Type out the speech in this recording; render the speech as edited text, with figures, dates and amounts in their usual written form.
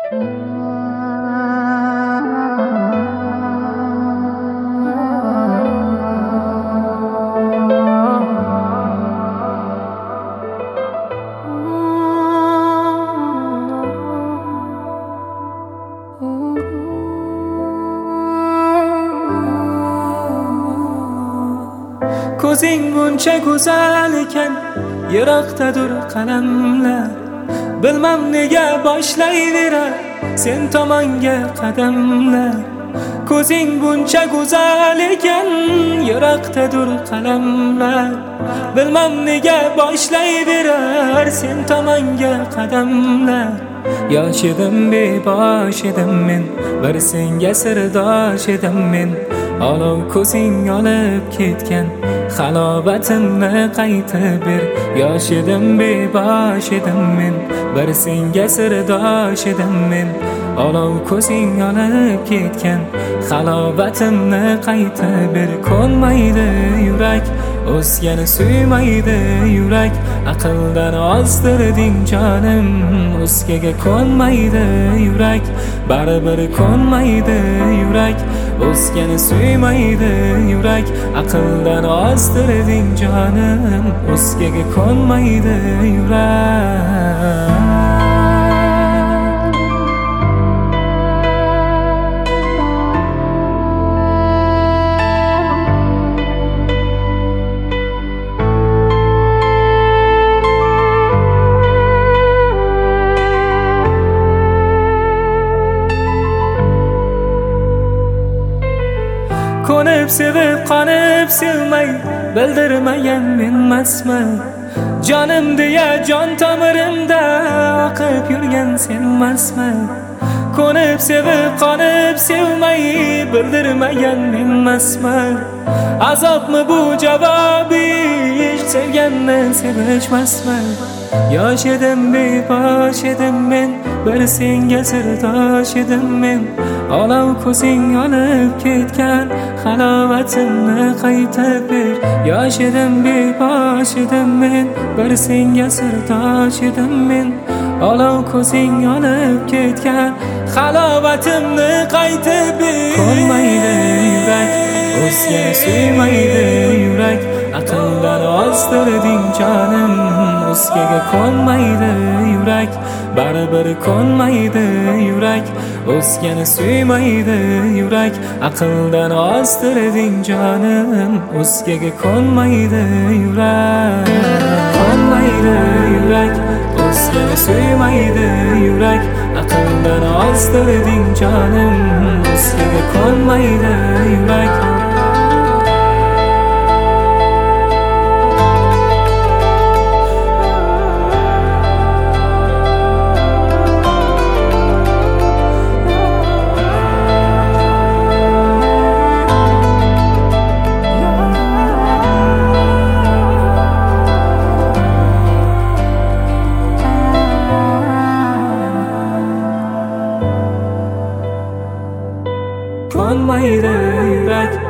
Ko'zing buncha go'zal ekan, yiroqdadir qalamlar. Bilmam nega boshlayverar sen tomonga qadamlar. Ko'zing buncha go'zal ekan, yiroqdadir qalamlar. Bilmam nega boshlayverar sen tomonga qadamlar. Yosh edim, bebosh edim men, bir senga sirdosh edim men. Olov ko'zing olib ketgan, halovatimni qaytib ber. Yosh edim, bebosh edim men, bir senga sirdosh edim men. Olov ko'zing olib ketgan, halovatimni qaytib ber. Ko'nmaydi yurak, o'zgani suymaydi yurak. Aqldan ozdirding jonim, o'zgaga ko'nmaydi yurak. Baribir ko'nmaydi yurak, o'zgani suymaydi yurak. Aqldan ozdirding jonim, o'zgaga ko'nmaydi yurak. Konib sevib, qonib sevmay, bildirmagan menmasman. Jonim deya jon tomirimda oqib yurgan senmasman. Konib sevib, qonib sevmay, bildirmagan menmasman. Azobmi bu javobish, sevganni sevishmasman. Yosh edim, bebosh edim men, bir senga sirdosh edim men. Olov ko'zing olib ketgan, halovatimni qaytib ber. Yosh edim, bebosh edim men, bir senga sirdosh edim men. Olov ko'zing olib ketgan, halovatimni qaytib ber. Ko'nmaydi yurak, o'zgani suymaydi yurak. Aqldan ozdirding jonim, o'zgaga ko'nmaydi yurak. Baribir ko'nmaydi yurak, o'zgani suymaydi yurak. Aqldan ozdirding jonim, o'zgaga ko'nmaydi yurak. Ko'nmaydi yurak, o'zgani suymaydi yurak. Aqldan ozdirding jonim, o'zgaga ko'nmaydi yurak. Ko'nmaydi yurak,